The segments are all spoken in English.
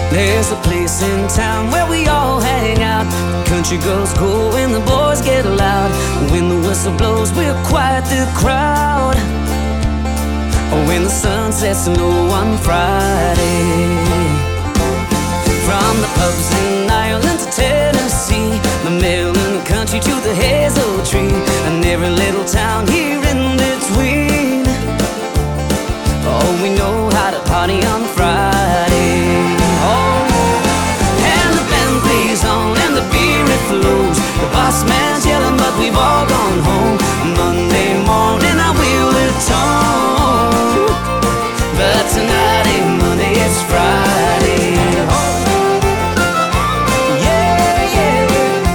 There's a place in town where we all hang out. Country girls go and the boys get loud. When the whistle blows, we're quiet the crowd. When the sun sets low on Friday. From the pubs in Ireland to Tennessee, the mill in the country to the hazel tree, and every little town here in between. Oh, we know how to party on Friday. And the band plays on and the beer it flows. The boss man's yelling but we've all gone home. Monday morning I will return, but tonight ain't Monday, it's Friday. Yeah, yeah.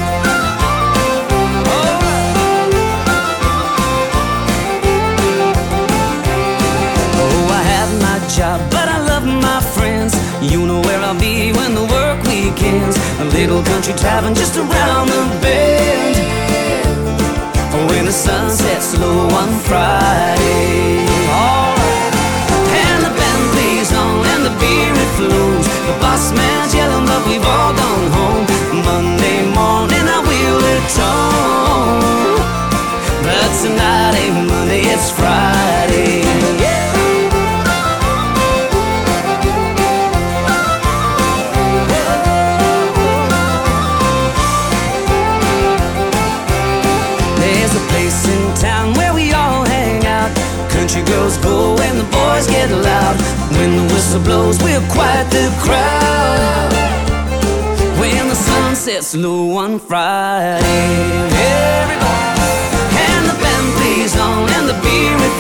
Oh, I have my job but I love my friends. You know where I'll be when the work weekends. A little country tavern just around the bend. When the sun sets low on Friday. Alright. And the band plays on and the beer it flows. The boss man's yelling but we've all gone home. Monday morning I will return, but tonight ain't Monday, it's Friday. Yeah. Country girls go and the boys get loud. When the whistle blows, we'll quiet the crowd. When the sun sets low on Friday, everybody. And the band plays on and the beer